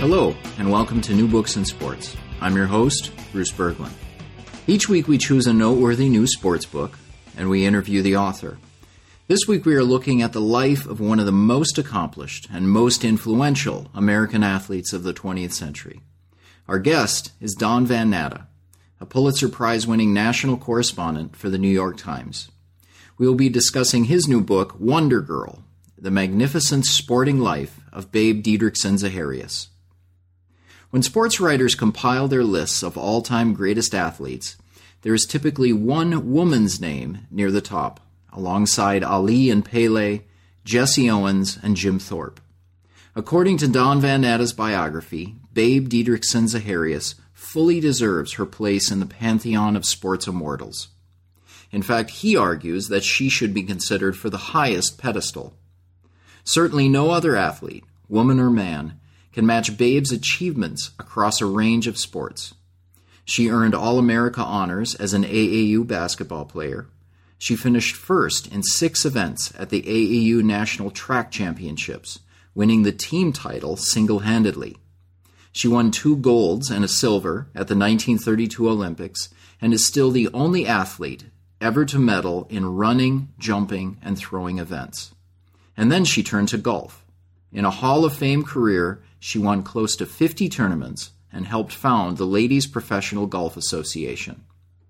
Hello, and welcome to New Books in Sports. I'm your host, Bruce Berglund. Each week we choose a noteworthy new sports book, and we interview the author. This week we are looking at the life of one of the most accomplished and most influential American athletes of the 20th century. Our guest is Don Van Natta, a Pulitzer Prize-winning national correspondent for the New York Times. We will be discussing his new book, Wonder Girl, The Magnificent Sporting Life of Babe Didrikson Zaharias. When sports writers compile their lists of all-time greatest athletes, there is typically one woman's name near the top, alongside Ali and Pele, Jesse Owens, and Jim Thorpe. According to Don Van Natta's biography, Babe Didrikson Zaharias fully deserves her place in the pantheon of sports immortals. In fact, he argues that she should be considered for the highest pedestal. Certainly no other athlete, woman or man, can match Babe's achievements across a range of sports. She earned All-America honors as an AAU basketball player. She finished first in 6 events at the AAU National Track Championships, winning the team title single-handedly. She won 2 golds and a silver at the 1932 Olympics and is still the only athlete ever to medal in running, jumping, and throwing events. And then she turned to golf. In a Hall of Fame career, she won close to 50 tournaments and helped found the Ladies Professional Golf Association.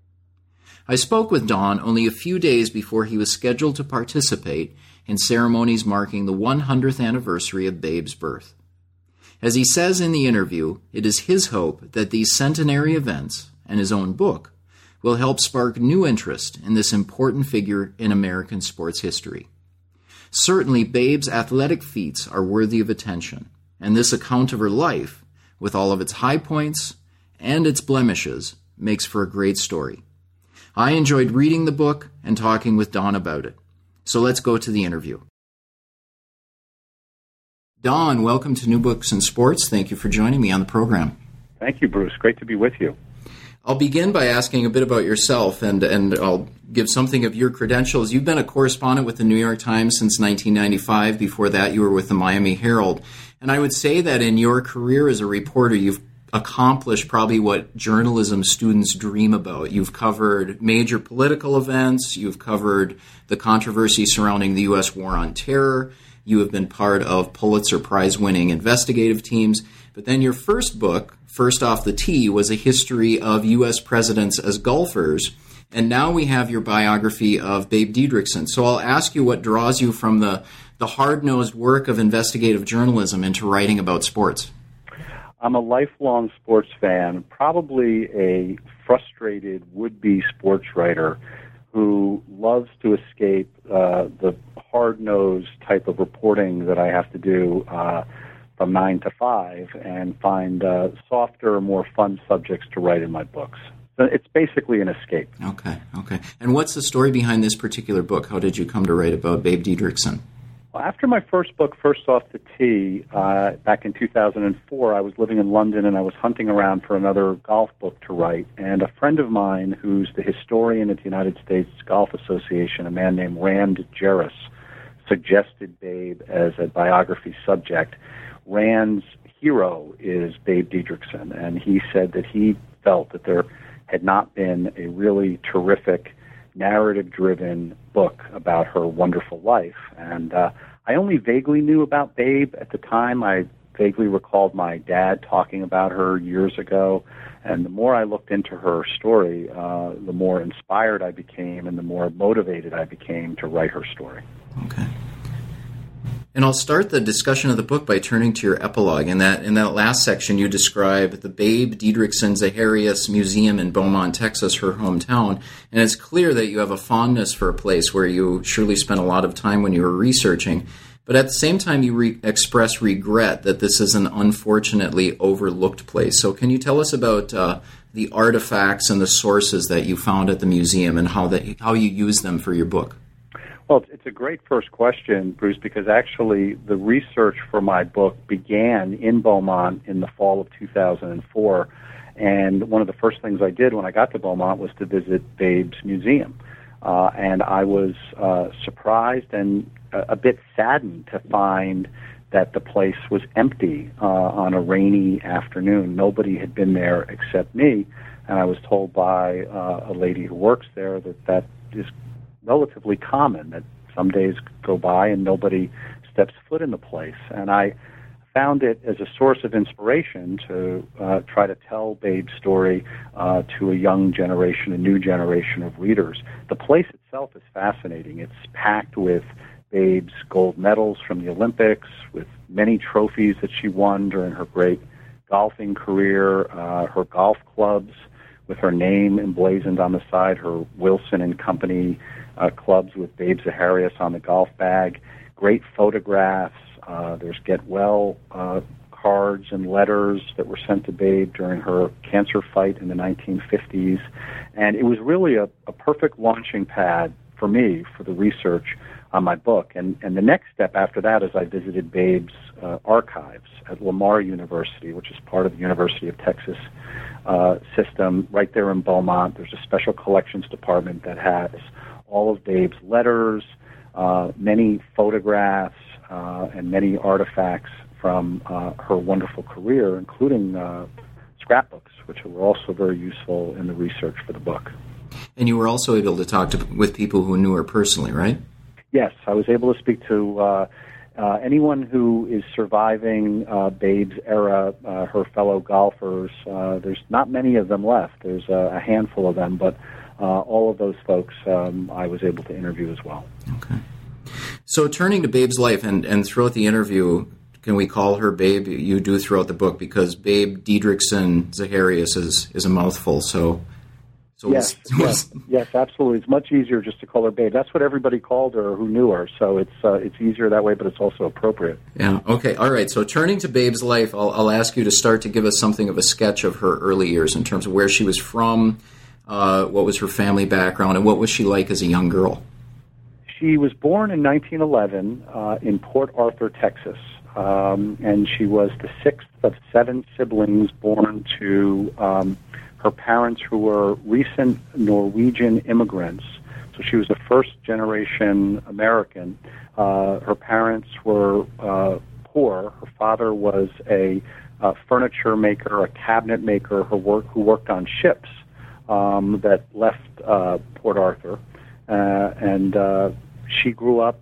I spoke with Don only a few days before he was scheduled to participate in ceremonies marking the 100th anniversary of Babe's birth. As he says in the interview, it is his hope that these centenary events, and his own book, will help spark new interest in this important figure in American sports history. Certainly, Babe's athletic feats are worthy of attention, and this account of her life, with all of its high points and its blemishes, makes for a great story. I enjoyed reading the book and talking with Don about it. So let's go to the interview. Don, welcome to New Books in Sports. Thank you for joining me on the program. Thank you, Bruce. Great to be with you. I'll begin by asking a bit about yourself, and I'll give something of your credentials. You've been a correspondent with the New York Times since 1995. Before that, you were with the Miami Herald. And I would say that in your career as a reporter, you've accomplished probably what journalism students dream about. You've covered major political events. You've covered the controversy surrounding the U.S. war on terror. You have been part of Pulitzer Prize-winning investigative teams. But then your first book, First Off the Tee, was a history of U.S. presidents as golfers. And now we have your biography of Babe Didrikson. So I'll ask you what draws you from the hard-nosed work of investigative journalism into writing about sports. I'm a lifelong sports fan, probably a frustrated would-be sports writer who loves to escape the hard-nosed type of reporting that I have to do from 9 to 5 and find softer, more fun subjects to write in my books. So it's basically an escape. Okay. And what's the story behind this particular book? How did you come to write about Babe Didrikson? Well, after my first book, First Off the Tee, back in 2004, I was living in London and I was hunting around for another golf book to write. And a friend of mine, who's the historian at the United States Golf Association, a man named Rand Jarris, suggested Babe as a biography subject. Rand's hero is Babe Didrikson, and he said that he felt that there had not been a really terrific narrative-driven book about her wonderful life. And I only vaguely knew about Babe at the time. I vaguely recalled my dad talking about her years ago. And the more I looked into her story, the more inspired I became and the more motivated I became to write her story. Okay. And I'll start the discussion of the book by turning to your epilogue. In that last section, you describe the Babe Didrikson Zaharias Museum in Beaumont, Texas, her hometown. And it's clear that you have a fondness for a place where you surely spent a lot of time when you were researching. But at the same time, you express regret that this is an unfortunately overlooked place. So can you tell us about the artifacts and the sources that you found at the museum and how you use them for your book? Well, it's a great first question, Bruce, because actually the research for my book began in Beaumont in the fall of 2004. And one of the first things I did when I got to Beaumont was to visit Babe's museum. And I was surprised and a bit saddened to find that the place was empty on a rainy afternoon. Nobody had been there except me, and I was told by a lady who works there that is relatively common, that some days go by and nobody steps foot in the place. And I found it as a source of inspiration to try to tell Babe's story to a young generation, a new generation of readers. The place itself is fascinating. It's packed with Babe's gold medals from the Olympics, with many trophies that she won during her great golfing career, her golf clubs with her name emblazoned on the side, her Wilson and Company clubs with Babe Zaharias on the golf bag, great photographs. There's get well cards and letters that were sent to Babe during her cancer fight in the 1950s. And it was really a perfect launching pad for me for the research on my book. And the next step after that is I visited Babe's archives at Lamar University, which is part of the University of Texas system right there in Beaumont. There's a special collections department that has all of Babe's letters, many photographs, and many artifacts from her wonderful career, including scrapbooks, which were also very useful in the research for the book. And you were also able to talk with people who knew her personally, right? Yes, I was able to speak to anyone who is surviving Babe's era, her fellow golfers. There's not many of them left. There's a handful of them, but all of those folks I was able to interview as well. Okay. So turning to Babe's life, and throughout the interview, can we call her Babe? You do throughout the book, because Babe Didrikson Zaharias is a mouthful. Yes, absolutely. It's much easier just to call her Babe. That's what everybody called her who knew her, so it's easier that way, but it's also appropriate. Yeah, okay, all right. So turning to Babe's life, I'll ask you to start to give us something of a sketch of her early years in terms of where she was from, what was her family background, and what was she like as a young girl? She was born in 1911 in Port Arthur, Texas, and she was the sixth of 7 siblings born to her parents who were recent Norwegian immigrants. So she was a first-generation American. Her parents were poor. Her father was a furniture maker, a cabinet maker who worked on ships that left Port Arthur. And she grew up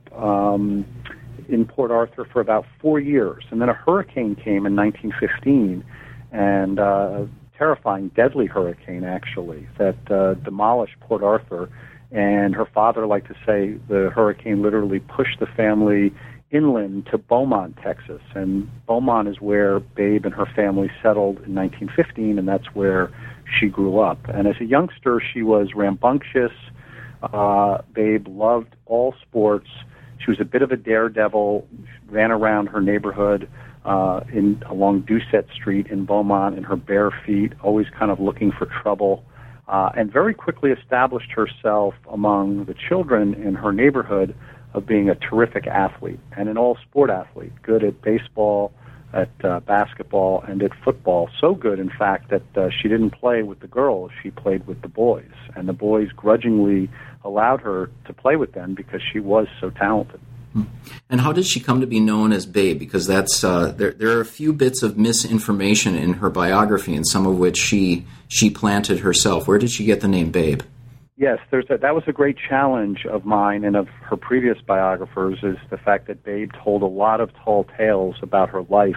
in Port Arthur for about 4 years. And then a hurricane came in 1915, and terrifying, deadly hurricane, actually, that demolished Port Arthur. And her father liked to say the hurricane literally pushed the family inland to Beaumont, Texas. And Beaumont is where Babe and her family settled in 1915, and that's where she grew up. And as a youngster, she was rambunctious. Babe loved all sports. She was a bit of a daredevil, ran around her neighborhood along Doucette Street in Beaumont in her bare feet, always kind of looking for trouble, and very quickly established herself among the children in her neighborhood of being a terrific athlete and an all-sport athlete, good at baseball, at basketball, and at football. So good, in fact, that she didn't play with the girls, she played with the boys, and the boys grudgingly allowed her to play with them because she was so talented. And how did she come to be known as Babe? Because that's there are a few bits of misinformation in her biography, and some of which she planted herself. Where did she get the name Babe? Yes, that was a great challenge of mine and of her previous biographers, is the fact that Babe told a lot of tall tales about her life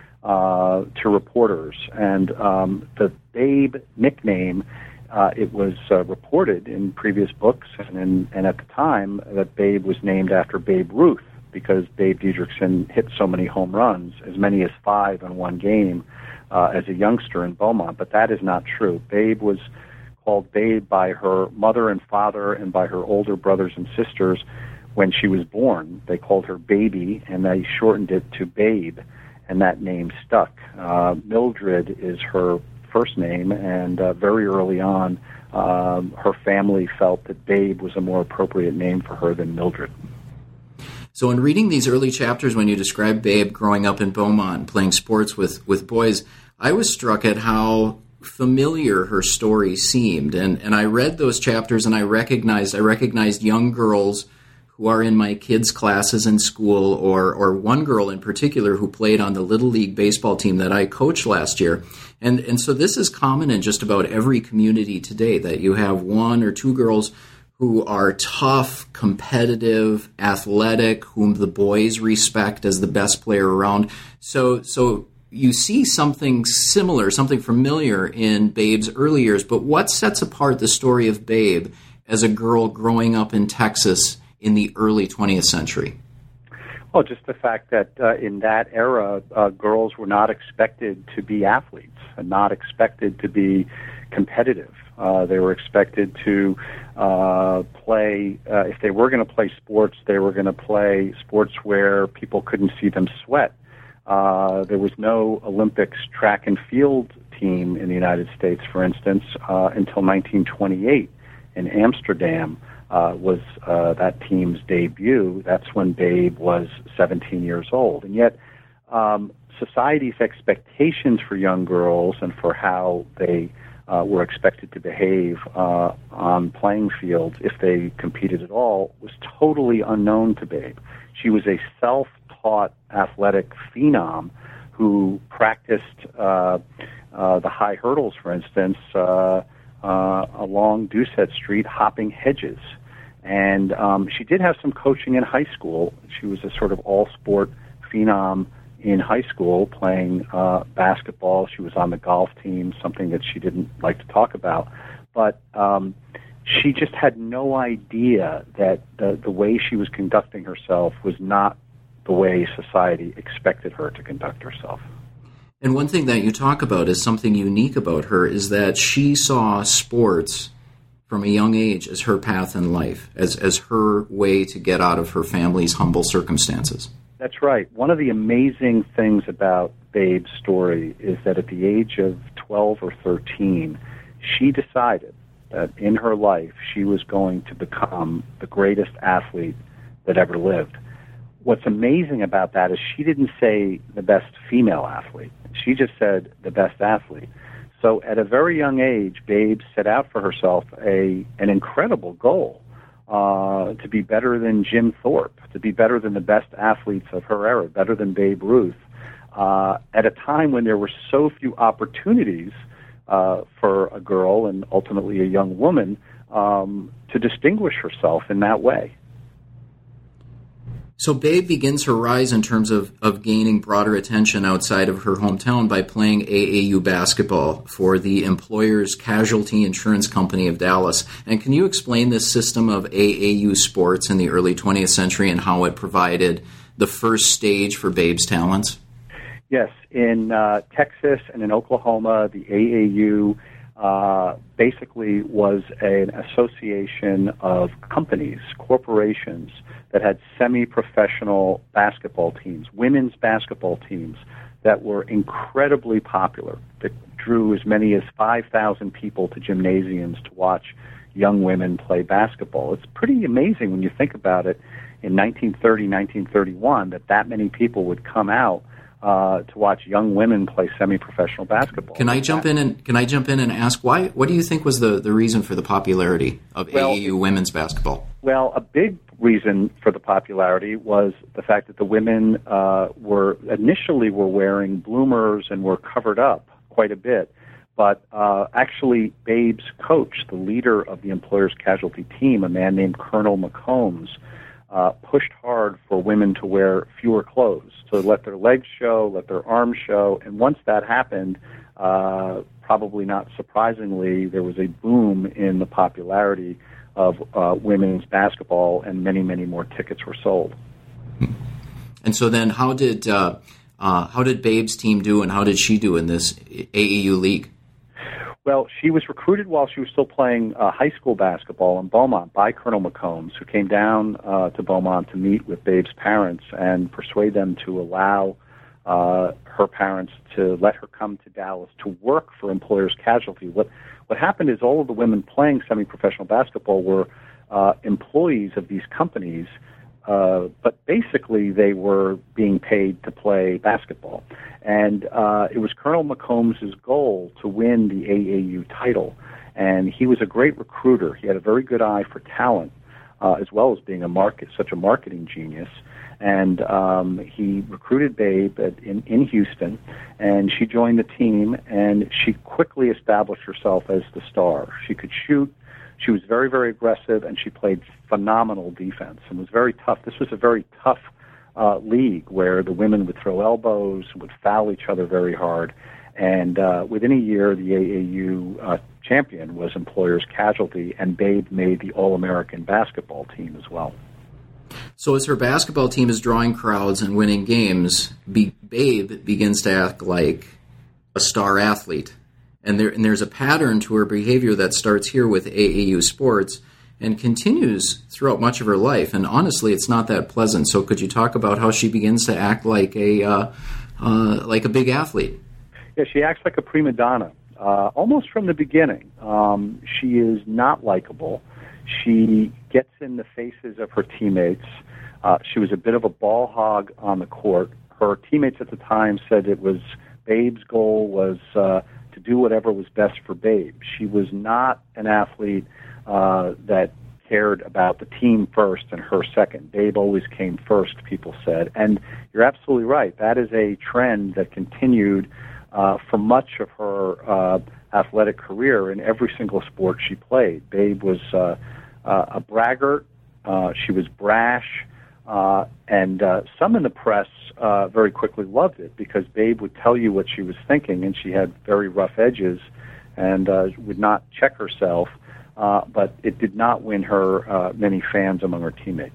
to reporters. And the Babe nickname, it was reported in previous books and at the time that Babe was named after Babe Ruth, because Babe Didrikson hit so many home runs, as many as 5 in one game as a youngster in Beaumont. But that is not true. Babe was called Babe by her mother and father and by her older brothers and sisters when she was born. They called her Baby, and they shortened it to Babe, and that name stuck. Mildred is her first name, and very early on, her family felt that Babe was a more appropriate name for her than Mildred. So in reading these early chapters, when you describe Babe growing up in Beaumont and playing sports with boys, I was struck at how familiar her story seemed. And I read those chapters, and I recognized young girls who are in my kids' classes in school, or one girl in particular who played on the Little League baseball team that I coached last year. And so this is common in just about every community today, that you have one or two girls who are tough, competitive, athletic, whom the boys respect as the best player around. So you see something similar, something familiar in Babe's early years, but what sets apart the story of Babe as a girl growing up in Texas in the early 20th century? Well, just the fact that in that era, girls were not expected to be athletes and not expected to be competitive. They were expected to play, if they were going to play sports, they were going to play sports where people couldn't see them sweat. There was no Olympics track and field team in the United States, for instance, until 1928 in Amsterdam. Was that team's debut. That's when Babe was 17 years old. And yet, society's expectations for young girls and for how they were expected to behave on playing fields, if they competed at all, was totally unknown to Babe. She was a self-taught athletic phenom who practiced the high hurdles, for instance, along Doucette Street, hopping hedges. And she did have some coaching in high school. She was a sort of all-sport phenom in high school, playing basketball. She was on the golf team, something that she didn't like to talk about. But she just had no idea that the way she was conducting herself was not the way society expected her to conduct herself. And one thing that you talk about is something unique about her, is that she saw sports from a young age as her path in life, as her way to get out of her family's humble circumstances. That's right. One of the amazing things about Babe's story is that at the age of 12 or 13, she decided that in her life she was going to become the greatest athlete that ever lived. What's amazing about that is she didn't say the best female athlete. She just said the best athlete. So at a very young age, Babe set out for herself an incredible goal, to be better than Jim Thorpe, to be better than the best athletes of her era, better than Babe Ruth, at a time when there were so few opportunities for a girl and ultimately a young woman to distinguish herself in that way. So Babe begins her rise in terms of gaining broader attention outside of her hometown by playing AAU basketball for the Employers Casualty Insurance Company of Dallas. And can you explain this system of AAU sports in the early 20th century and how it provided the first stage for Babe's talents? Yes. In Texas and in Oklahoma, the AAU basically was an association of companies, corporations, that had semi-professional basketball teams, women's basketball teams that were incredibly popular, that drew as many as 5,000 people to gymnasiums to watch young women play basketball. It's pretty amazing when you think about it in 1930, 1931, that many people would come out to watch young women play semi-professional basketball. Can I jump in and ask why? What do you think was the reason for the popularity of AAU women's basketball? Well, a big reason for the popularity was the fact that the women were wearing bloomers and were covered up quite a bit. But actually, Babe's coach, the leader of the Employers Casualty team, a man named Colonel McCombs, pushed hard for women to wear fewer clothes, to let their legs show, let their arms show. And once that happened, probably not surprisingly, there was a boom in the popularity of women's basketball, and many, many more tickets were sold. And so then how did Babe's team do, and how did she do in this AAU league? Well, she was recruited while she was still playing high school basketball in Beaumont by Colonel McCombs, who came down to Beaumont to meet with Babe's parents and persuade them to allow her parents to let her come to Dallas to work for Employers Casualty. What happened is all of the women playing semi-professional basketball were employees of these companies, but basically they were being paid to play basketball. And it was Colonel McCombs' goal to win the AAU title. And he was a great recruiter. He had a very good eye for talent. as well as being such a marketing genius. And he recruited Babe in Houston, and she joined the team, and she quickly established herself as the star. She could shoot. She was very, very aggressive, and she played phenomenal defense and was very tough. This was a very tough league where the women would throw elbows, would foul each other very hard. And within a year, the AAU champion was Employers Casualty, and Babe made the All-American basketball team as well. So as her basketball team is drawing crowds and winning games, Babe begins to act like a star athlete. And there's a pattern to her behavior that starts here with AAU sports and continues throughout much of her life. And honestly, it's not that pleasant. So could you talk about how she begins to act like a big athlete? Yeah, she acts like a prima donna, almost from the beginning. She is not likable. She gets in the faces of her teammates. She was a bit of a ball hog on the court. Her teammates at the time said Babe's goal was to do whatever was best for Babe. She was not an athlete that cared about the team first and her second. Babe always came first, people said. And you're absolutely right. That is a trend that continued for much of her athletic career in every single sport she played. Babe was a braggart. She was brash. And some in the press very quickly loved it because Babe would tell you what she was thinking, and she had very rough edges and would not check herself. But it did not win her many fans among her teammates.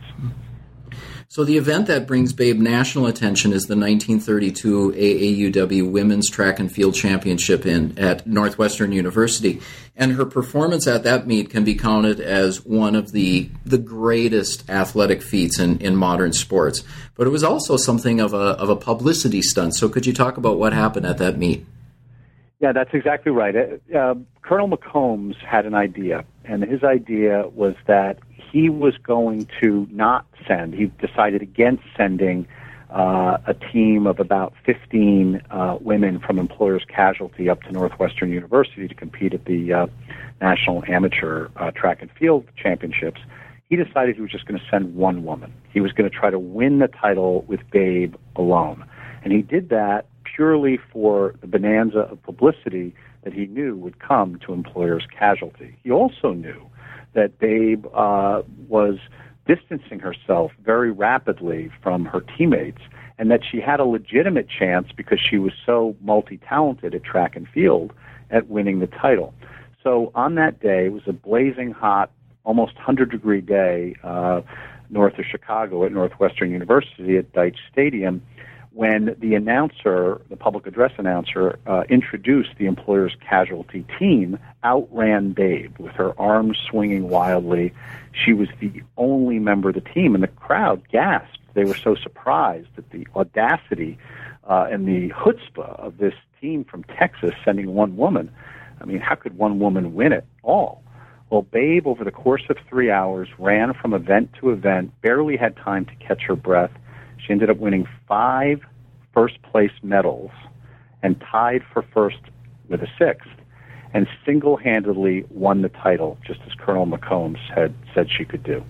So the event that brings Babe national attention is the 1932 AAUW Women's Track and Field Championship at Northwestern University. And her performance at that meet can be counted as one of the greatest athletic feats in modern sports. But it was also something of a publicity stunt. So could you talk about what happened at that meet? Yeah, that's exactly right. Colonel McCombs had an idea, and his idea was that he was going to not send. He decided against sending a team of about 15 women from Employers Casualty up to Northwestern University to compete at the National Amateur Track and Field Championships. He decided he was just going to send one woman. He was going to try to win the title with Babe alone. And he did that purely for the bonanza of publicity that he knew would come to Employers Casualty. He also knew that Babe was distancing herself very rapidly from her teammates, and that she had a legitimate chance because she was so multi-talented at track and field at winning the title. So on that day, it was a blazing hot, almost 100-degree day north of Chicago at Northwestern University at Deitch Stadium, when the announcer, the public address announcer, introduced the Employers Casualty team, outran Babe with her arms swinging wildly. She was the only member of the team, and the crowd gasped. They were so surprised at the audacity and the chutzpah of this team from Texas sending one woman. I mean, how could one woman win it all? Well, Babe, over the course of 3 hours, ran from event to event, barely had time to catch her breath. She ended up winning 5 first-place medals and tied for first with a 6th, and single-handedly won the title, just as Colonel McCombs had said she could do.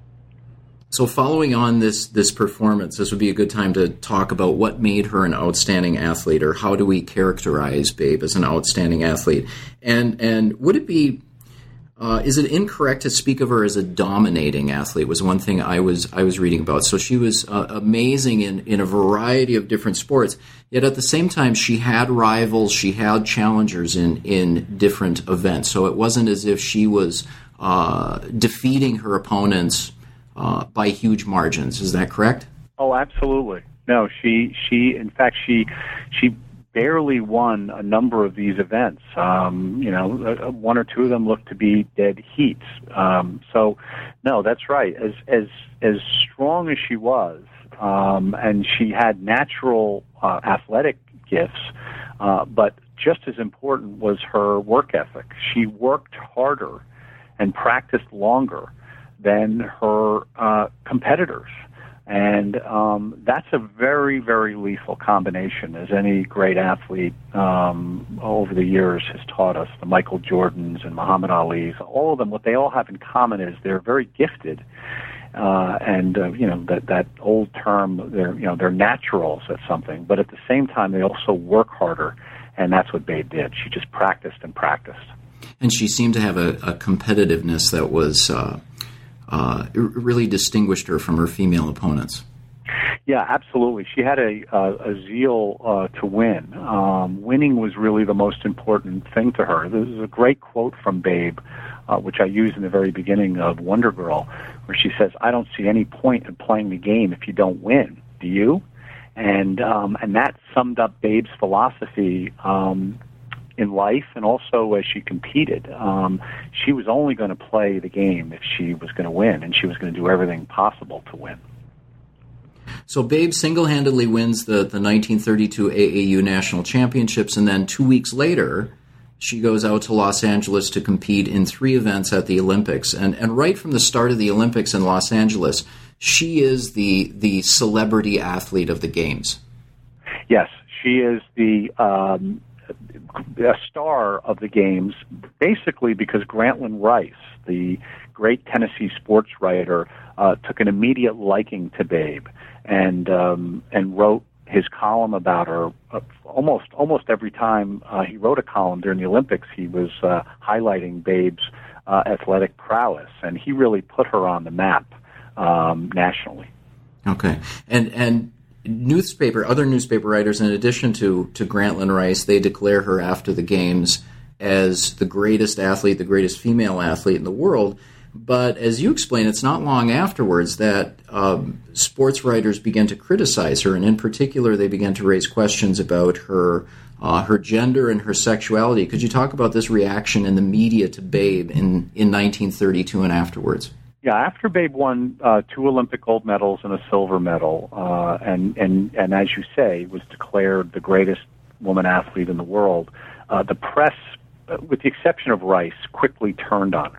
So following on this performance, this would be a good time to talk about what made her an outstanding athlete, or how do we characterize Babe as an outstanding athlete? And would it be... is it incorrect to speak of her as a dominating athlete? Was one thing I was reading about. So she was amazing in a variety of different sports. Yet at the same time, she had rivals, she had challengers in different events. So it wasn't as if she was defeating her opponents by huge margins. Is that correct? Oh, absolutely. No, she in fact barely won a number of these events. One or two of them looked to be dead heats. So, no, that's right. As strong as she was, and she had natural athletic gifts, but just as important was her work ethic. She worked harder and practiced longer than her competitors. And that's a very, very lethal combination, as any great athlete over the years has taught us. The Michael Jordans and Muhammad Ali's, all of them, what they all have in common is they're very gifted. That old term, they're naturals at something, but at the same time, they also work harder, and that's what Babe did. She just practiced and practiced. And she seemed to have a competitiveness that was really distinguished her from her female opponents. Yeah, absolutely. She had a zeal to win. Winning was really the most important thing to her. There's a great quote from Babe, which I use in the very beginning of Wonder Girl, where she says, "I don't see any point in playing the game if you don't win. Do you?" And that summed up Babe's philosophy in life, and also as she competed. She was only going to play the game if she was going to win, and she was going to do everything possible to win. So Babe single-handedly wins the 1932 AAU National Championships, and then 2 weeks later, she goes out to Los Angeles to compete in 3 events at the Olympics. And right from the start of the Olympics in Los Angeles, she is the celebrity athlete of the Games. Yes, she is a star of the Games, basically because Grantland Rice, the great Tennessee sports writer, took an immediate liking to Babe and wrote his column about her. Almost every time he wrote a column during the Olympics, he was highlighting Babe's athletic prowess, and he really put her on the map nationally. Okay, and other newspaper writers, in addition to Grantland Rice, they declare her after the Games as the greatest athlete, the greatest female athlete in the world. But as you explain, it's not long afterwards that sports writers began to criticize her, and in particular, they began to raise questions about her gender and her sexuality. Could you talk about this reaction in the media to Babe in 1932 and afterwards? Yeah, after Babe won 2 Olympic gold medals and a silver medal, and as you say, was declared the greatest woman athlete in the world, the press, with the exception of Rice, quickly turned on her.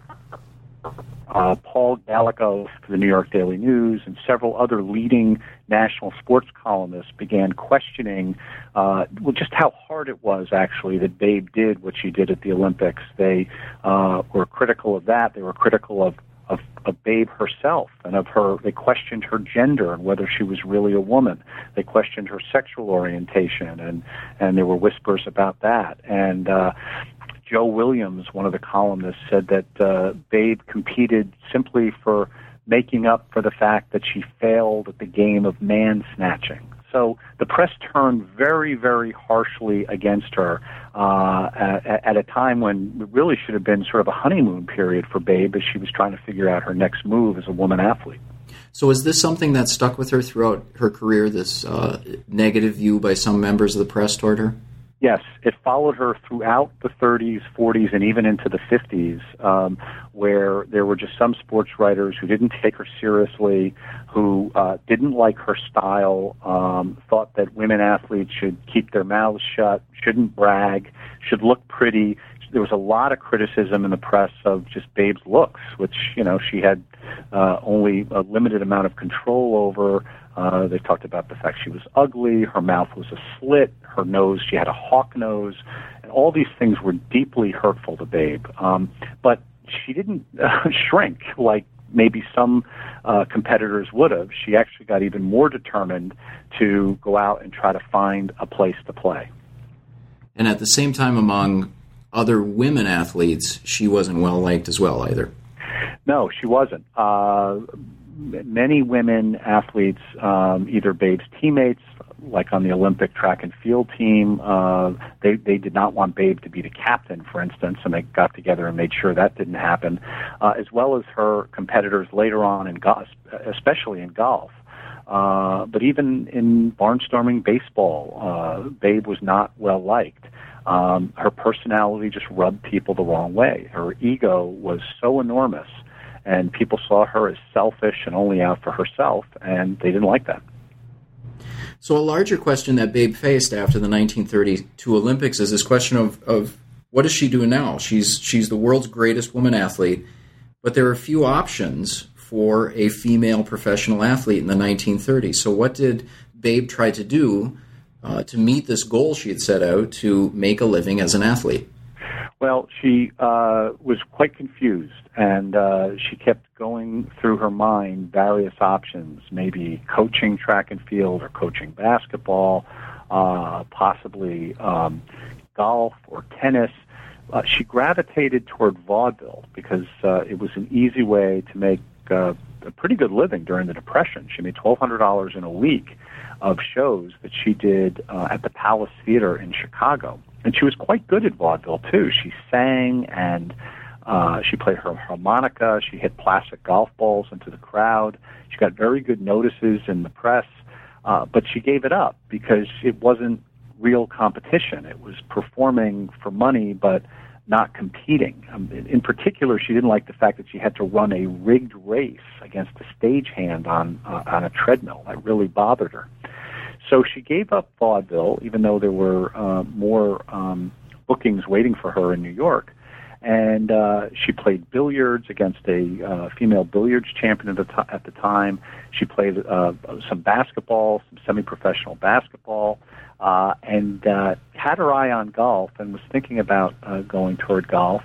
Paul Gallico for the New York Daily News and several other leading national sports columnists began questioning just how hard it was actually that Babe did what she did at the Olympics. They were critical of that. They were critical of Babe herself and of her. They questioned her gender and whether she was really a woman. They questioned her sexual orientation, and there were whispers about that. And Joe Williams, one of the columnists, said that Babe competed simply for making up for the fact that she failed at the game of man snatching. So the press turned very, very harshly against her at a time when it really should have been sort of a honeymoon period for Babe as she was trying to figure out her next move as a woman athlete. So is this something that stuck with her throughout her career, this negative view by some members of the press toward her? Yes, it followed her throughout the 30s, 40s, and even into the 50s, where there were just some sports writers who didn't take her seriously, who didn't like her style, thought that women athletes should keep their mouths shut, shouldn't brag, should look pretty. There was a lot of criticism in the press of just Babe's looks, which, she had only a limited amount of control over. They talked about the fact she was ugly, her mouth was a slit, her nose, she had a hawk nose, and all these things were deeply hurtful to Babe. But she didn't shrink like maybe some competitors would have. She actually got even more determined to go out and try to find a place to play. And at the same time, among other women athletes, she wasn't well liked as well either. No, she wasn't. Many women athletes, either Babe's teammates, like on the Olympic track and field team, they did not want Babe to be the captain, for instance, and they got together and made sure that didn't happen, as well as her competitors later on in golf, especially in golf. But even in barnstorming baseball, Babe was not well liked. Her personality just rubbed people the wrong way. Her ego was so enormous, and people saw her as selfish and only out for herself, and they didn't like that. So a larger question that Babe faced after the 1932 Olympics is this question of what does she do now? She's the world's greatest woman athlete, but there are few options for a female professional athlete in the 1930s. So what did Babe try to do to meet this goal she had set out to make a living as an athlete? Well, she was quite confused, and she kept going through her mind various options, maybe coaching track and field or coaching basketball, possibly golf or tennis. She gravitated toward vaudeville because it was an easy way to make a pretty good living during the Depression. She made $1,200 in a week of shows that she did at the Palace Theater in Chicago. And she was quite good at vaudeville, too. She sang and she played her harmonica. She hit plastic golf balls into the crowd. She got very good notices in the press. But she gave it up because it wasn't real competition. It was performing for money, but not competing. In particular, she didn't like the fact that she had to run a rigged race against a stagehand on a treadmill. That really bothered her. So she gave up vaudeville, even though there were more bookings waiting for her in New York. And she played billiards against a female billiards champion at the time. She played some basketball, some semi-professional basketball, and had her eye on golf and was thinking about going toward golf.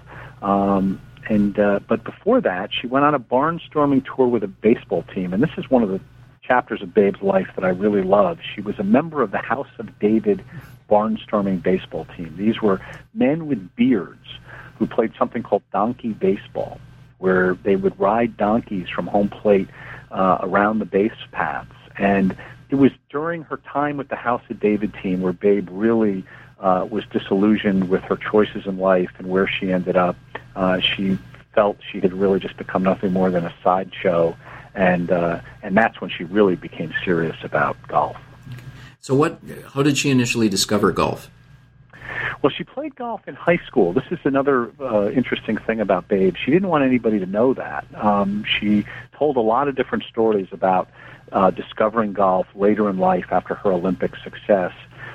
But before that, she went on a barnstorming tour with a baseball team. And this is one of the chapters of Babe's life that I really love. She was a member of the House of David barnstorming baseball team. These were men with beards who played something called donkey baseball, where they would ride donkeys from home plate around the base paths. And it was during her time with the House of David team where Babe really was disillusioned with her choices in life and where she ended up. She felt she had really just become nothing more than a sideshow, and that's when she really became serious about golf. So how did she initially discover golf? Well, she played golf in high school. This is another interesting thing about Babe. She didn't want anybody to know that. She told a lot of different stories about discovering golf later in life after her Olympic success.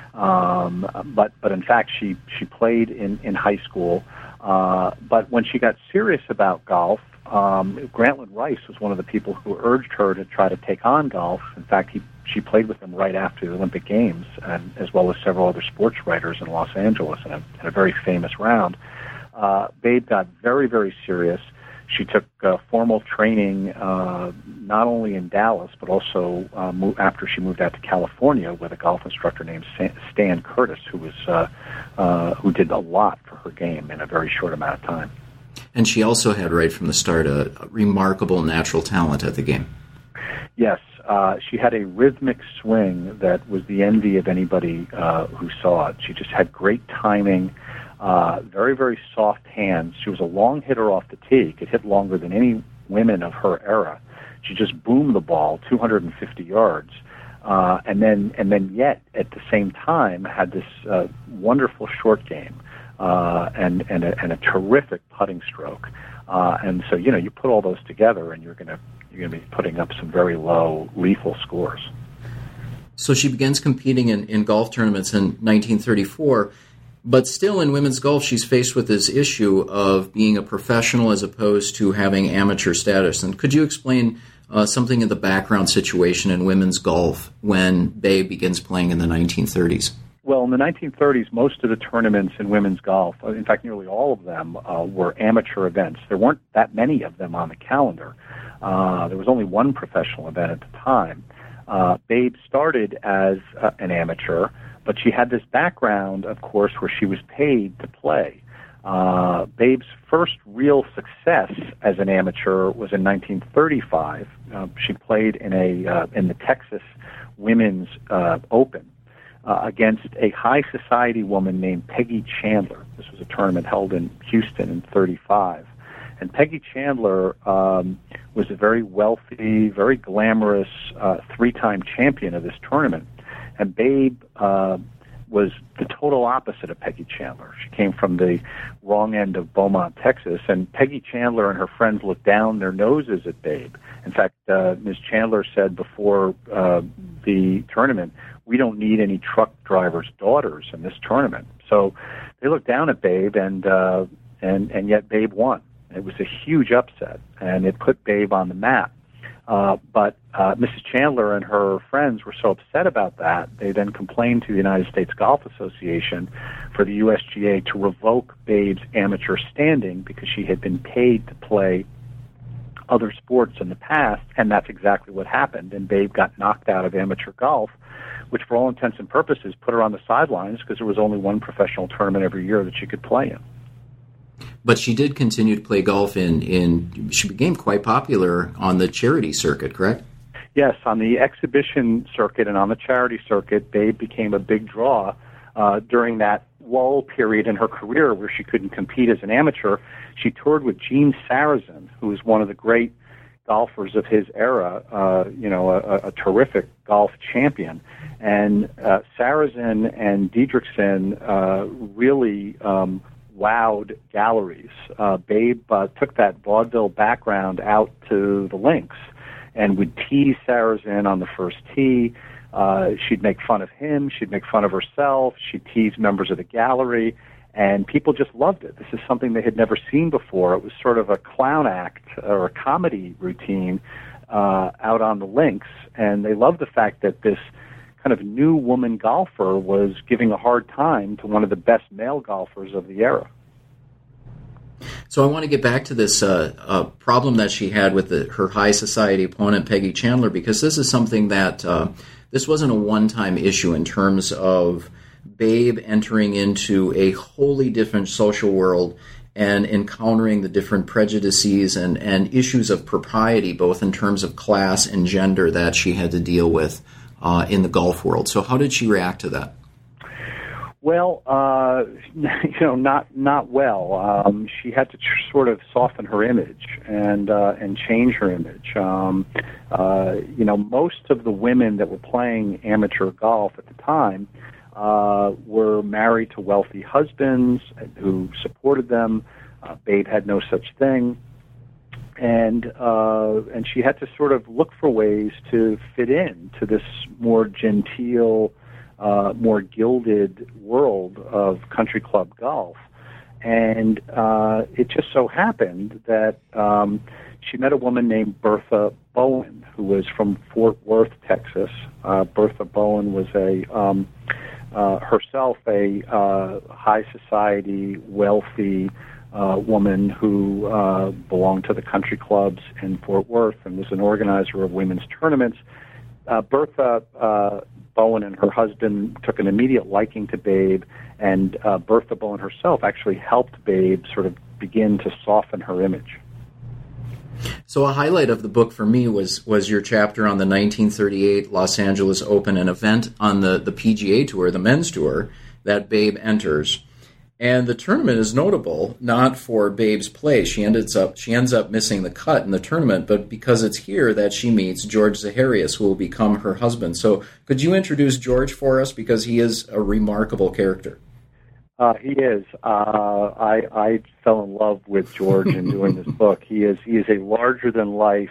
But in fact, she played in high school. But when she got serious about golf, Grantland Rice was one of the people who urged her to try to take on golf. In fact, she played with him right after the Olympic Games, and as well as several other sports writers in Los Angeles in a very famous round. Babe got very, very serious. She took formal training not only in Dallas, but also after she moved out to California with a golf instructor named Stan Curtis, who did a lot for her game in a very short amount of time. And she also had, right from the start, a remarkable natural talent at the game. Yes, she had a rhythmic swing that was the envy of anybody who saw it. She just had great timing, very, very soft hands. She was a long hitter off the tee, could hit longer than any women of her era. She just boomed the ball 250 yards, and then yet at the same time had this wonderful short game and a terrific putting stroke. And so you put all those together, and you're going to be putting up some very low, lethal scores. So she begins competing in golf tournaments in 1934, but still in women's golf, she's faced with this issue of being a professional as opposed to having amateur status. And could you explain something of the background situation in women's golf when Babe begins playing in the 1930s? Well, in the 1930s, most of the tournaments in women's golf, in fact, nearly all of them, were amateur events. There weren't that many of them on the calendar. There was only one professional event at the time. Babe started as an amateur, but she had this background, of course, where she was paid to play. Babe's first real success as an amateur was in 1935. She played in the Texas Women's Open against a high society woman named Peggy Chandler. This was a tournament held in Houston in 35. And Peggy Chandler was a very wealthy, very glamorous three-time champion of this tournament. And Babe was the total opposite of Peggy Chandler. She came from the wrong end of Beaumont, Texas, and Peggy Chandler and her friends looked down their noses at Babe. In fact, Ms. Chandler said before the tournament, "We don't need any truck drivers' daughters in this tournament." So they looked down at Babe, and yet Babe won. It was a huge upset, and it put Babe on the map. But Mrs. Chandler and her friends were so upset about that, they then complained to the United States Golf Association for the USGA to revoke Babe's amateur standing because she had been paid to play other sports in the past, and that's exactly what happened. And Babe got knocked out of amateur golf, which for all intents and purposes put her on the sidelines because there was only one professional tournament every year that she could play in. But she did continue to play golf she became quite popular on the charity circuit, correct? Yes, on the exhibition circuit and on the charity circuit, Babe became a big draw during that lull period in her career where she couldn't compete as an amateur. She toured with Gene Sarazen, who was one of the great golfers of his era, a terrific golf champion. And Sarazen and Didrikson really wowed galleries. Babe took that vaudeville background out to the links and would tease Sarazen on the first tee. She'd make fun of him. She'd make fun of herself. She'd tease members of the gallery, and people just loved it. This is something they had never seen before. It was sort of a clown act or a comedy routine out on the links, and they loved the fact that this kind of new woman golfer was giving a hard time to one of the best male golfers of the era. So I want to get back to this problem that she had with her high society opponent, Peggy Chandler, because this is something that this wasn't a one-time issue in terms of Babe entering into a wholly different social world and encountering the different prejudices and issues of propriety, both in terms of class and gender, that she had to deal with in the golf world. So how did she react to that? Well, not well. She had to sort of soften her image and change her image. Most of the women that were playing amateur golf at the time were married to wealthy husbands who supported them. Babe had no such thing, and she had to sort of look for ways to fit in to this more genteel, more gilded world of country club golf. And it just so happened that she met a woman named Bertha Bowen, who was from Fort Worth, Texas. Bertha Bowen was herself a high society, wealthy woman who belonged to the country clubs in Fort Worth and was an organizer of women's tournaments. Bertha Bowen and her husband took an immediate liking to Babe, and Bertha Bowen herself actually helped Babe sort of begin to soften her image. So a highlight of the book for me was your chapter on the 1938 Los Angeles Open, an event on the PGA Tour, the men's tour, that Babe enters. And the tournament is notable not for Babe's play. She ends up missing the cut in the tournament, but because it's here that she meets George Zaharias, who will become her husband. So could you introduce George for us, because he is a remarkable character? He is. I fell in love with George in doing this book. He is a larger than life,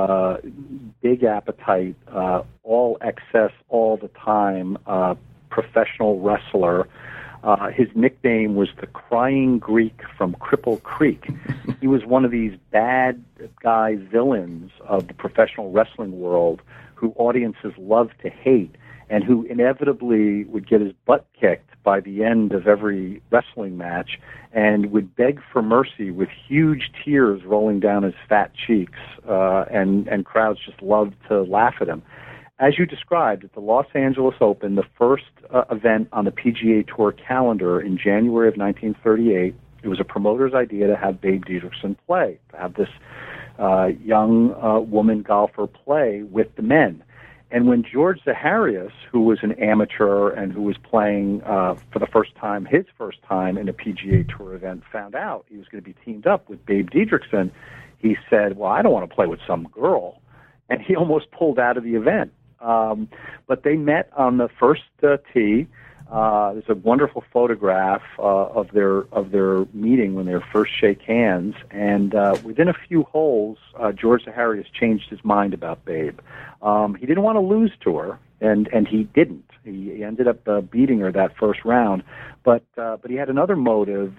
big appetite, all excess all the time, professional wrestler. His nickname was the Crying Greek from Cripple Creek. He was one of these bad guy villains of the professional wrestling world who audiences loved to hate, and who inevitably would get his butt kicked by the end of every wrestling match and would beg for mercy with huge tears rolling down his fat cheeks, and crowds just loved to laugh at him. As you described, at the Los Angeles Open, the first event on the PGA Tour calendar in January of 1938, it was a promoter's idea to have Babe Didrikson play, to have this young woman golfer play with the men. And when George Zaharias, who was an amateur and who was playing for the first time, his first time in a PGA Tour event, found out he was going to be teamed up with Babe Didrikson, he said, well, I don't want to play with some girl. And he almost pulled out of the event. But they met on the first tee. There's a wonderful photograph of their meeting when they first shake hands. And within a few holes, George Zaharias changed his mind about Babe. He didn't want to lose to her, and he didn't. He ended up beating her that first round, but he had another motive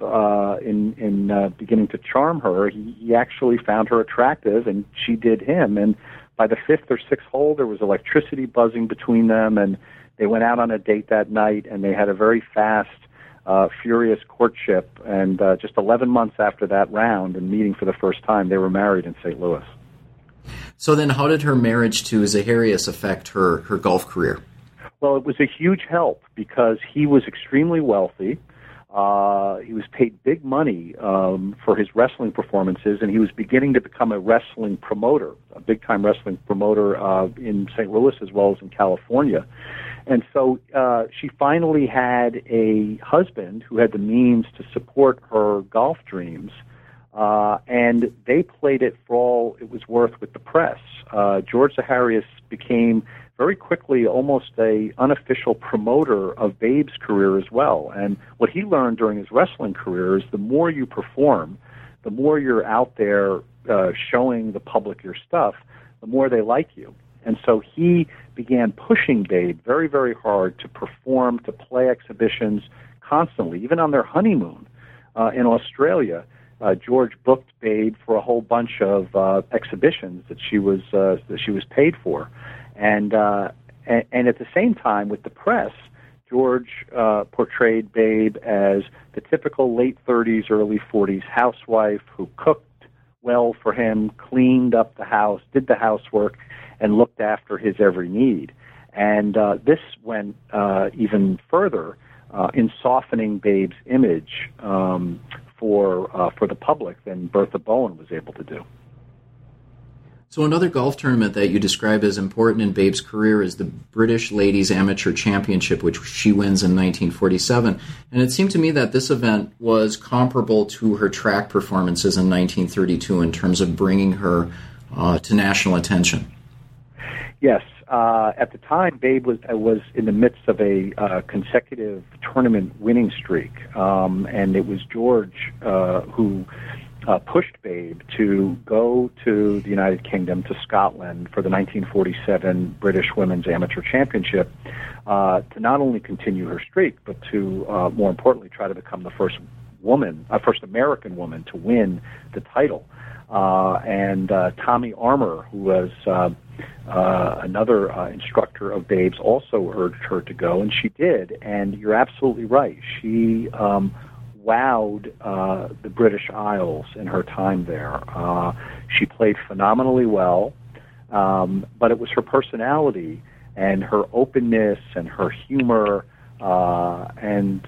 in beginning to charm her. He actually found her attractive, and she did him. And by the fifth or sixth hole, there was electricity buzzing between them, and they went out on a date that night, and they had a very fast, furious courtship. And just 11 months after that round and meeting for the first time, they were married in St. Louis. So then how did her marriage to Zaharias affect her golf career? Well, it was a huge help because he was extremely wealthy. He was paid big money for his wrestling performances, and he was beginning to become a wrestling promoter, a big-time wrestling promoter in St. Louis as well as in California. And so she finally had a husband who had the means to support her golf dreams, and they played it for all it was worth with the press. George Zaharias became very quickly almost a unofficial promoter of Babe's career as well. And what he learned during his wrestling career is the more you perform, the more you're out there showing the public your stuff, the more they like you. And so he began pushing Babe very, very hard to perform, to play exhibitions constantly. Even on their honeymoon in Australia, George booked Babe for a whole bunch of exhibitions that she was paid for. And at the same time, with the press, George portrayed Babe as the typical late 30s, early 40s housewife who cooked well for him, cleaned up the house, did the housework, and looked after his every need. And this went even further in softening Babe's image for the public than Bertha Bowen was able to do. So another golf tournament that you describe as important in Babe's career is the British Ladies Amateur Championship, which she wins in 1947. And it seemed to me that this event was comparable to her track performances in 1932 in terms of bringing her to national attention. Yes. At the time, Babe was in the midst of a consecutive tournament winning streak, and it was George who pushed Babe to go to the United Kingdom, to Scotland, for the 1947 British Women's Amateur Championship, to not only continue her streak, but to, more importantly, try to become the first American woman to win the title. And Tommy Armour, who was another instructor of Babe's, also urged her to go, and she did. And you're absolutely right. She wowed the British Isles in her time there. She played phenomenally well, but it was her personality and her openness and her humor and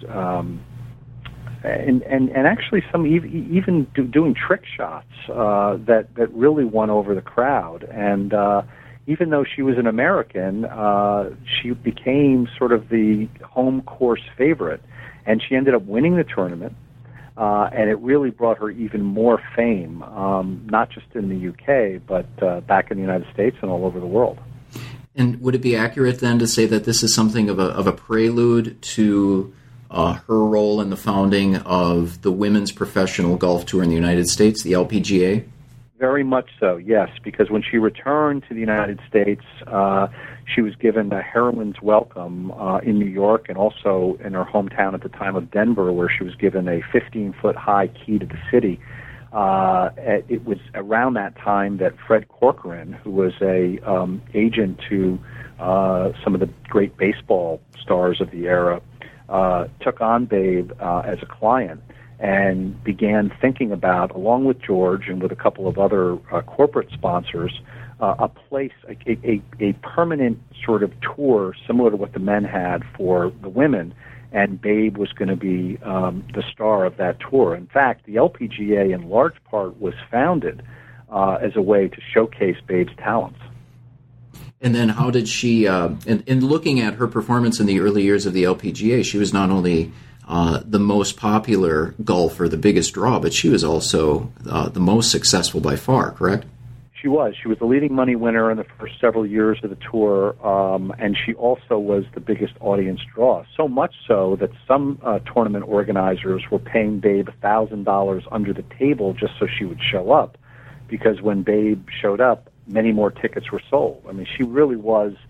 actually some even doing trick shots that really won over the crowd. And even though she was an American, she became sort of the home course favorite. And she ended up winning the tournament, and it really brought her even more fame, not just in the UK, but back in the United States and all over the world. And would it be accurate then to say that this is something of a prelude to her role in the founding of the Women's Professional Golf Tour in the United States, the LPGA? Very much so, yes, because when she returned to the United States, she was given a heroine's welcome in New York and also in her hometown at the time of Denver, where she was given a 15-foot-high key to the city. It was around that time that Fred Corcoran, who was a agent to some of the great baseball stars of the era, took on Babe as a client and began thinking about, along with George and with a couple of other corporate sponsors, a place, a permanent sort of tour similar to what the men had for the women, and Babe was going to be the star of that tour. In fact, the LPGA in large part was founded as a way to showcase Babe's talents. And then how did she, in looking at her performance in the early years of the LPGA, she was not only the most popular golfer, the biggest draw, but she was also the most successful by far, correct? She was. She was the leading money winner in the first several years of the tour, and she also was the biggest audience draw, so much so that some tournament organizers were paying Babe $1,000 under the table just so she would show up, because when Babe showed up, many more tickets were sold. I mean, she really was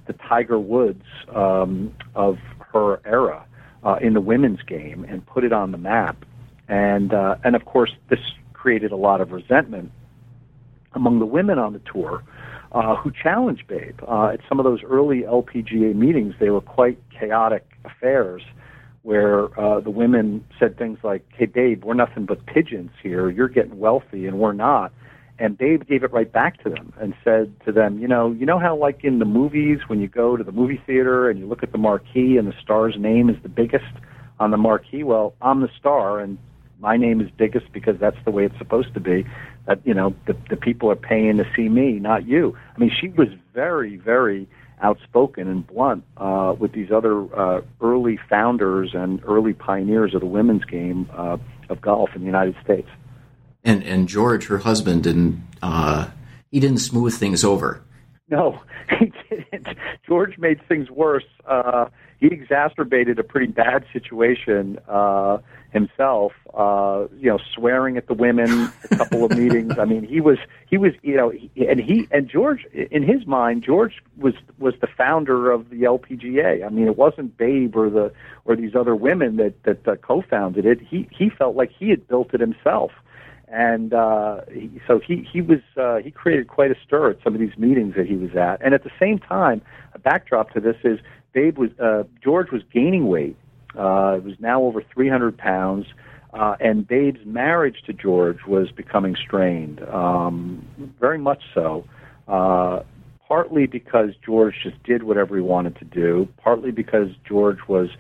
the Tiger Woods of her era in the women's game and put it on the map. And of course, this created a lot of resentment among the women on the tour who challenged Babe. At some of those early LPGA meetings, they were quite chaotic affairs where the women said things like, "Hey, Babe, we're nothing but pigeons here. You're getting wealthy and we're not." And Babe gave it right back to them and said to them, you know how like in the movies when you go to the movie theater and you look at the marquee and the star's name is the biggest on the marquee? Well, I'm the star and my name is biggest because that's the way it's supposed to be. That, the people are paying to see me, not you. I mean, she was very, very outspoken and blunt with these other early founders and early pioneers of the women's game of golf in the United States. And George, her husband, he didn't smooth things over. No, he didn't. George made things worse. He exacerbated a pretty bad situation himself. Swearing at the women a couple of meetings. I mean, he was, and George, in his mind, George was the founder of the LPGA. I mean, it wasn't Babe or these other women that co-founded it. He felt like he had built it himself. And so he created quite a stir at some of these meetings that he was at. And at the same time, a backdrop to this is George was gaining weight. It was now over 300 pounds, and Babe's marriage to George was becoming strained, very much so. Partly because George just did whatever he wanted to do, partly because George was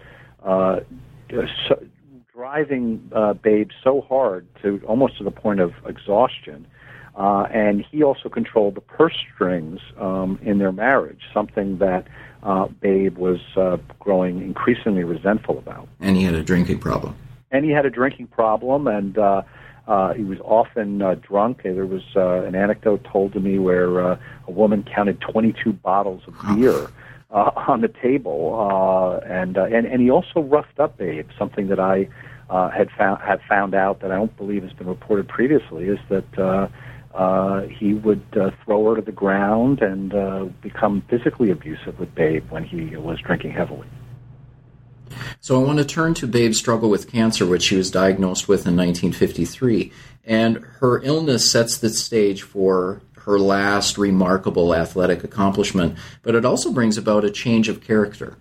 driving Babe so hard to almost to the point of exhaustion, and he also controlled the purse strings in their marriage, something that Babe was growing increasingly resentful about. And he had a drinking problem. And he was often drunk. There was an anecdote told to me where a woman counted 22 bottles of beer on the table, and he also roughed up Babe. Something that I had found out that I don't believe has been reported previously is that he would throw her to the ground and become physically abusive with Babe when he was drinking heavily. So I want to turn to Babe's struggle with cancer, which she was diagnosed with in 1953. And her illness sets the stage for her last remarkable athletic accomplishment, but it also brings about a change of character.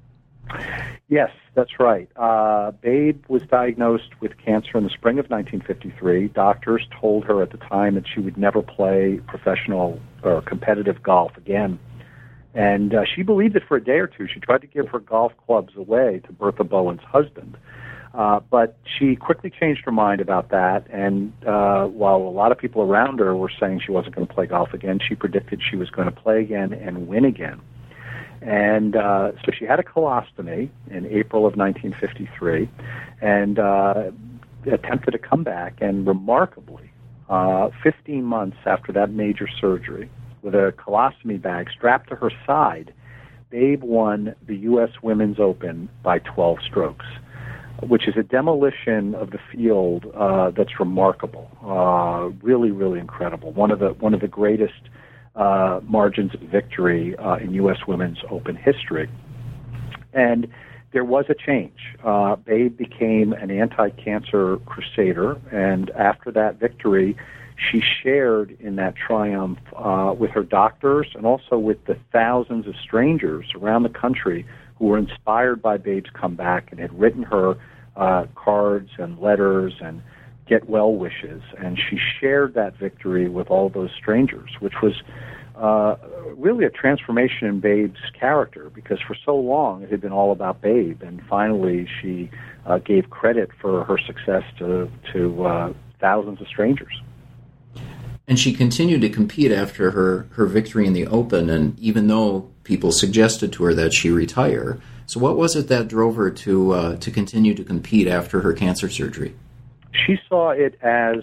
Yes, that's right. Babe was diagnosed with cancer in the spring of 1953. Doctors told her at the time that she would never play professional or competitive golf again. And she believed it for a day or two. She tried to give her golf clubs away to Bertha Bowen's husband. But she quickly changed her mind about that. And while a lot of people around her were saying she wasn't going to play golf again, she predicted she was going to play again and win again. And so she had a colostomy in April of 1953 and attempted a comeback. And remarkably, 15 months after that major surgery, with a colostomy bag strapped to her side, Babe won the U.S. Women's Open by 12 strokes, which is a demolition of the field that's remarkable, really, really incredible. One of the greatest margins of victory in U.S. Women's Open history. And there was a change. Babe became an anti-cancer crusader, and after that victory, she shared in that triumph with her doctors and also with the thousands of strangers around the country who were inspired by Babe's comeback and had written her cards and letters and get well wishes. And she shared that victory with all those strangers, which was really a transformation in Babe's character, because for so long it had been all about Babe, and finally she gave credit for her success to thousands of strangers. And she continued to compete after her victory in the Open, and even though people suggested to her that she retire. So what was it that drove her to continue to compete after her cancer surgery? She saw it as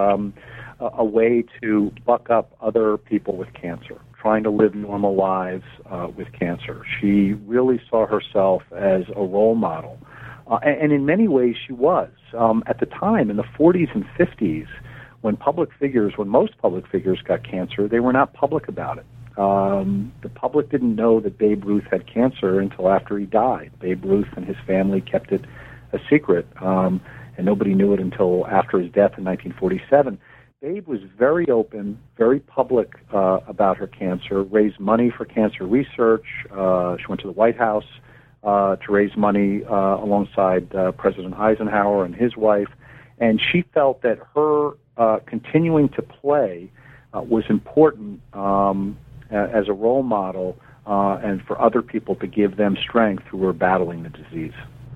a way to buck up other people with cancer, trying to live normal lives with cancer. She really saw herself as a role model. And in many ways she was. At the time, in the 40s and 50s, when most public figures got cancer, they were not public about it. the public didn't know that Babe Ruth had cancer until after he died. Babe Ruth and his family kept it a secret, and nobody knew it until after his death in 1947. Babe was very open, very public about her cancer, raised money for cancer research. She went to the White House to raise money alongside President Eisenhower and his wife, and she felt that her continuing to play was important as a role model and for other people to give them strength who were battling the disease.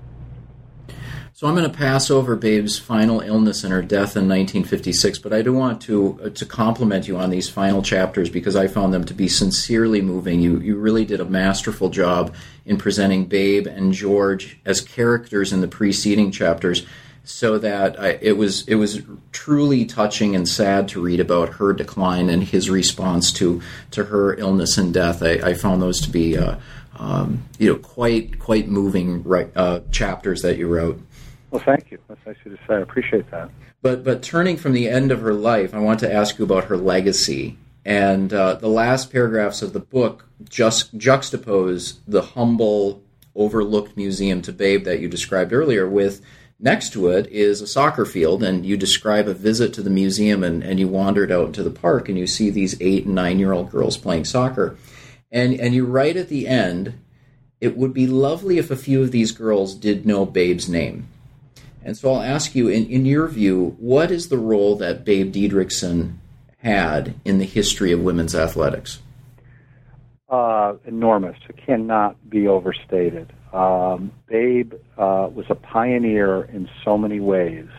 So I'm going to pass over Babe's final illness and her death in 1956, but I do want to compliment you on these final chapters because I found them to be sincerely moving. You really did a masterful job in presenting Babe and George as characters in the preceding chapters, so that it was truly touching and sad to read about her decline and his response to her illness and death. I found those to be quite moving chapters that you wrote. Well, thank you. That's nice of you to say. I appreciate that. But turning from the end of her life, I want to ask you about her legacy. And the last paragraphs of the book just juxtapose the humble, overlooked museum to Babe that you described earlier with, next to it is a soccer field, and you describe a visit to the museum, and you wandered out into the park, and you see these 8 and 9-year-old girls playing soccer. And you write at the end, it would be lovely if a few of these girls did know Babe's name. And so I'll ask you, in your view, what is the role that Babe Didrikson had in the history of women's athletics? Enormous. It cannot be overstated. Babe was a pioneer in so many ways.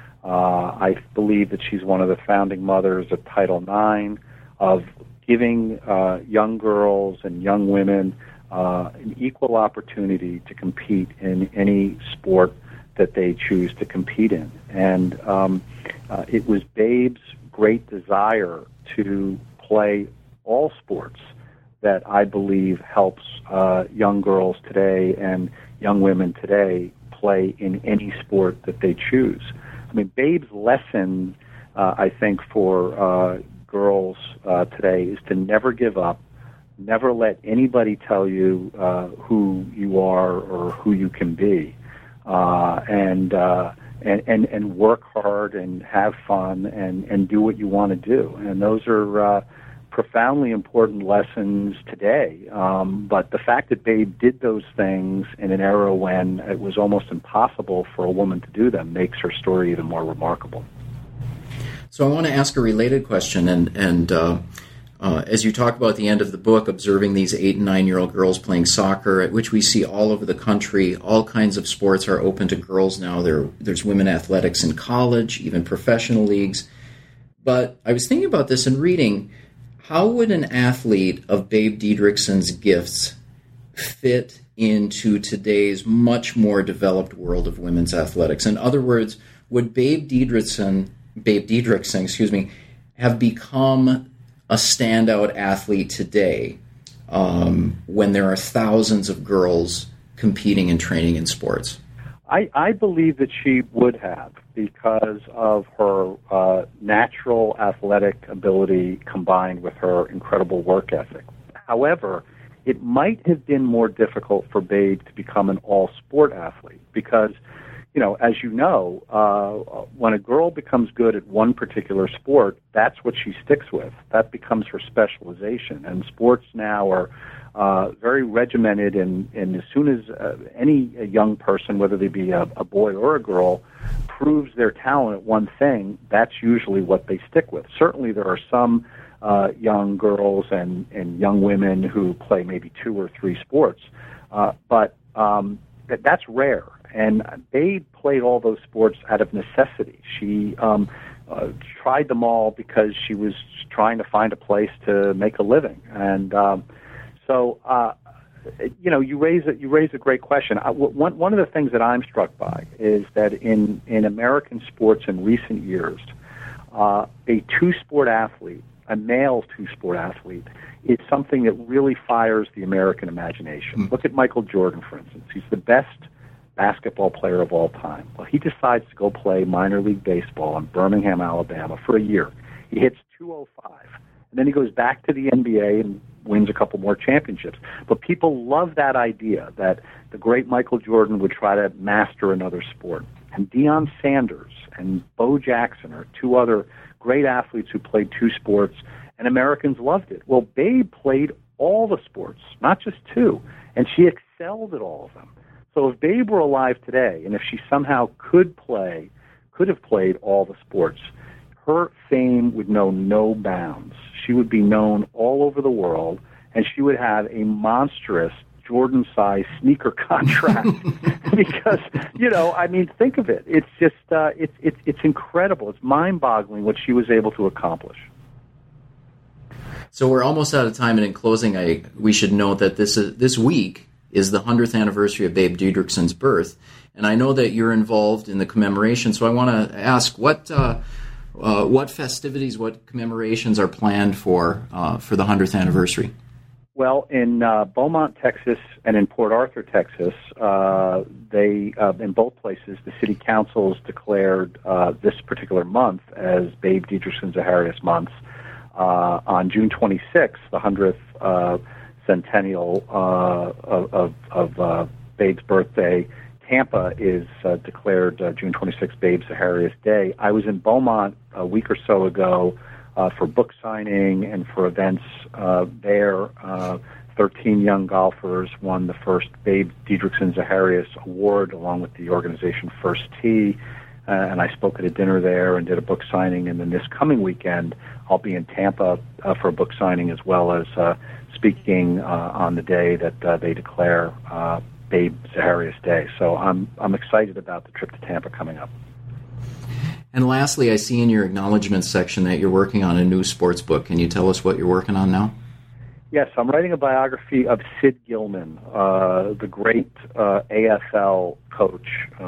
I believe that she's one of the founding mothers of Title IX, of giving young girls and young women an equal opportunity to compete in any sport that they choose to compete in. And it was Babe's great desire to play all sports that I believe helps young girls today and young women today play in any sport that they choose. I mean, Babe's lesson, I think, for girls today is to never give up, never let anybody tell you who you are or who you can be. And work hard and have fun and do what you want to do. And those are profoundly important lessons today. But the fact that Babe did those things in an era when it was almost impossible for a woman to do them makes her story even more remarkable. So I want to ask a related question, and as you talk about the end of the book, observing these 8 and 9-year-old girls playing soccer, at which we see all over the country, all kinds of sports are open to girls now. There's women athletics in college, even professional leagues. But I was thinking about this and reading, how would an athlete of Babe Didrikson's gifts fit into today's much more developed world of women's athletics? In other words, would Babe Didrikson, have become a standout athlete today when there are thousands of girls competing and training in sports? I believe that she would have, because of her natural athletic ability combined with her incredible work ethic. However, it might have been more difficult for Babe to become an all-sport athlete because, as you know, when a girl becomes good at one particular sport, that's what she sticks with. That becomes her specialization. And sports now are very regimented, and as soon as any young person, whether they be a boy or a girl, proves their talent at one thing, that's usually what they stick with. Certainly there are some young girls and young women who play maybe 2 or 3 sports, but that's rare. And Babe played all those sports out of necessity. She tried them all because she was trying to find a place to make a living. And you raise a great question. One of the things that I'm struck by is that in American sports in recent years, a two-sport athlete, a male two-sport athlete, is something that really fires the American imagination. Look at Michael Jordan, for instance. He's the best basketball player of all time. Well, he decides to go play minor league baseball in Birmingham, Alabama for a year. He hits .205, and then he goes back to the NBA and wins a couple more championships. But people love that idea that the great Michael Jordan would try to master another sport. And Deion Sanders and Bo Jackson are two other great athletes who played two sports, and Americans loved it. Well, Babe played all the sports, not just two, and she excelled at all of them. So if Babe were alive today, and if she somehow could have played all the sports, her fame would know no bounds. She would be known all over the world, and she would have a monstrous Jordan-sized sneaker contract because, think of it. It's just, it's incredible. It's mind-boggling what she was able to accomplish. So we're almost out of time, and in closing, we should note that this week is the 100th anniversary of Babe Didriksen's birth, and I know that you're involved in the commemoration. So I want to ask what festivities, what commemorations are planned for the 100th anniversary? Well, in Beaumont, Texas, and in Port Arthur, Texas, they in both places, the city councils declared this particular month as Babe Didriksen Zaharias months. On June 26th, the 100th centennial of Babe's birthday, Tampa is declared June 26th Babe Zaharias Day. I was in Beaumont a week or so ago for book signing and for events there. 13 young golfers won the first Babe Didriksen Zaharias Award along with the organization First Tee. And I spoke at a dinner there and did a book signing. And then this coming weekend, I'll be in Tampa for a book signing as well as speaking on the day that they declare Babe Zaharias Day. So I'm excited about the trip to Tampa coming up. And lastly, I see in your acknowledgments section that you're working on a new sports book. Can you tell us what you're working on now? Yes, I'm writing a biography of Sid Gilman, the great AFL coach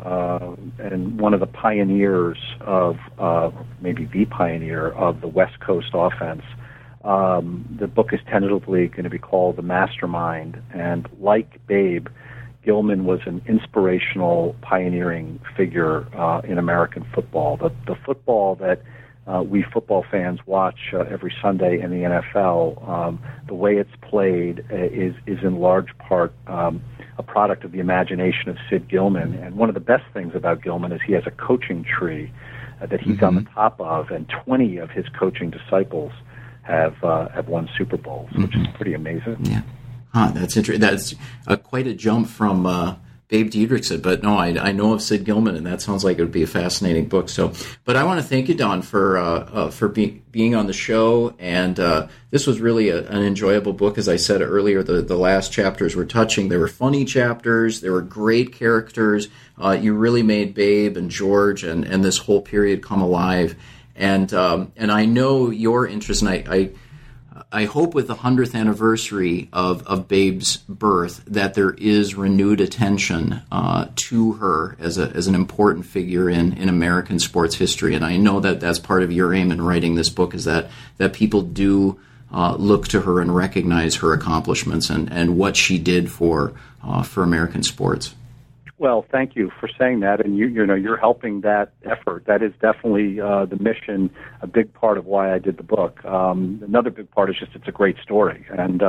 and one of the pioneers of, maybe the pioneer of the West Coast offense. The book is tentatively going to be called The Mastermind, and like Babe, Gilman was an inspirational, pioneering figure in American football. The football that we football fans watch every Sunday in the NFL, the way it's played is in large part a product of the imagination of Sid Gilman. And one of the best things about Gilman is he has a coaching tree that he's on the top of, and 20 of his coaching disciples have won Super Bowls, which is pretty amazing. Yeah. That's interesting. That's quite a jump from Babe Didriksen, but no, I know of Sid Gilman, and that sounds like it would be a fascinating book. So, but I want to thank you, Don, for being on the show, and this was really an enjoyable book. As I said earlier, the last chapters were touching. They were funny chapters. They were great characters. You really made Babe and George and this whole period come alive, and I know your interest, and I hope with the 100th anniversary of Babe's birth that there is renewed attention to her as an important figure in American sports history. And I know that that's part of your aim in writing this book, is that people do look to her and recognize her accomplishments and what she did for American sports. Well, thank you for saying that, and you're helping that effort. That is definitely the mission, a big part of why I did the book. Another big part is just it's a great story, and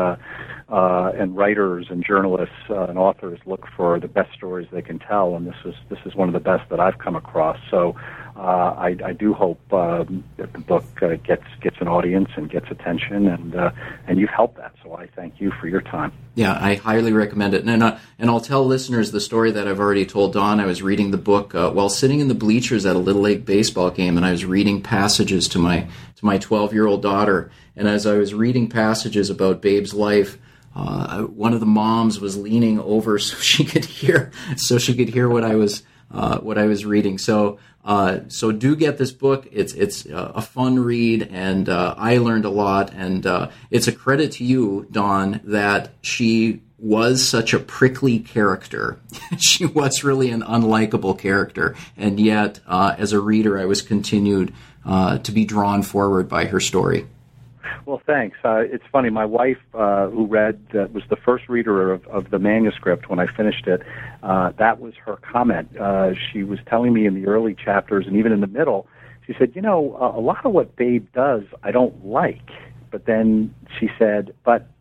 writers and journalists and authors look for the best stories they can tell, and this is one of the best that I've come across. So I do hope that the book gets an audience and gets attention, and you've helped that. So I thank you for your time. Yeah, I highly recommend it. And I'll tell listeners the story that I've already told Don. I was reading the book while sitting in the bleachers at a Little League baseball game, and I was reading passages to my 12-year-old daughter. And as I was reading passages about Babe's life, one of the moms was leaning over so she could hear what I was reading. So do get this book. It's a fun read, and I learned a lot. And it's a credit to you, Don, that she was such a prickly character. She was really an unlikable character, and yet as a reader, I was continued to be drawn forward by her story. Well, thanks. It's funny. My wife, who was the first reader of the manuscript when I finished it, that was her comment. She was telling me in the early chapters and even in the middle, she said, a lot of what Babe does I don't like. But then she said, but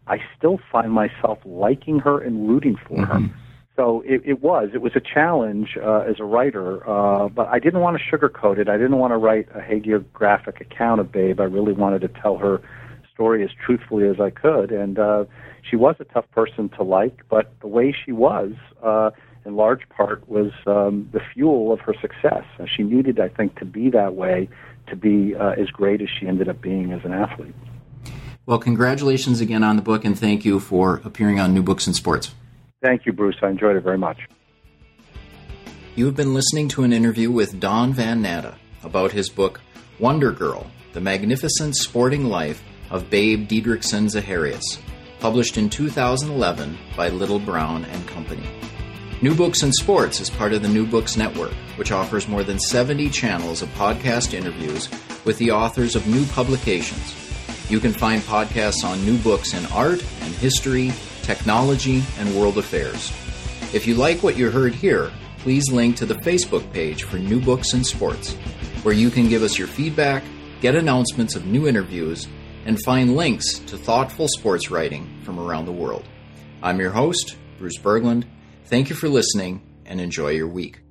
I still find myself liking her and rooting for her. So it was a challenge as a writer, but I didn't want to sugarcoat it. I didn't want to write a hagiographic account of Babe. I really wanted to tell her story as truthfully as I could, and she was a tough person to like, but the way she was, in large part, was the fuel of her success. She needed, I think, to be that way to be as great as she ended up being as an athlete. Well, congratulations again on the book, and thank you for appearing on New Books in Sports. Thank you, Bruce. I enjoyed it very much. You have been listening to an interview with Don Van Natta about his book, Wonder Girl, The Magnificent Sporting Life of Babe Didrikson Zaharias, published in 2011 by Little Brown and Company. New Books in Sports is part of the New Books Network, which offers more than 70 channels of podcast interviews with the authors of new publications. You can find podcasts on new books in art and history, technology, and world affairs. If you like what you heard here, please link to the Facebook page for New Books in Sports, where you can give us your feedback, get announcements of new interviews, and find links to thoughtful sports writing from around the world. I'm your host, Bruce Berglund. Thank you for listening, and enjoy your week.